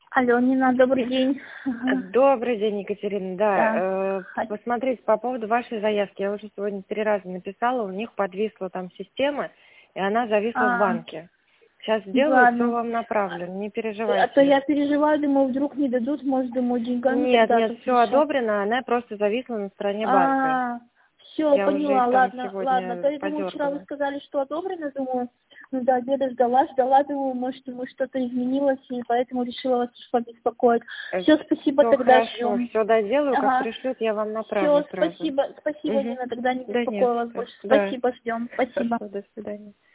Алло, Нина, добрый день. Ага. Добрый день, Екатерина. Да. Да, посмотрите, по поводу вашей заявки. Я уже сегодня 3 раза написала, у них подвисла там система, и она зависла в банке. Сейчас сделаю, все Ладно. вам направлю, не А переживайте. то я переживаю, думаю, вдруг не дадут, может, думаю, деньгами Нет, тогда нет, тут все еще. одобрено, она просто зависла на стороне банка. Все, Я уже поняла, их там ладно. То сегодня я думаю, вчера вы подергала. сказали, что одобрено, думаю, ну да, где-то ждала, думаю, может, что-то изменилось, и поэтому решила вас побеспокоить. Все, спасибо, Все тогда хорошо, ждем. все доделаю, как Ага. пришлют, я вам направлю Все, сразу. спасибо, Угу. Нина, тогда не Да нет, беспокою вас больше. да, Спасибо, ждем. Спасибо. хорошо, до свидания.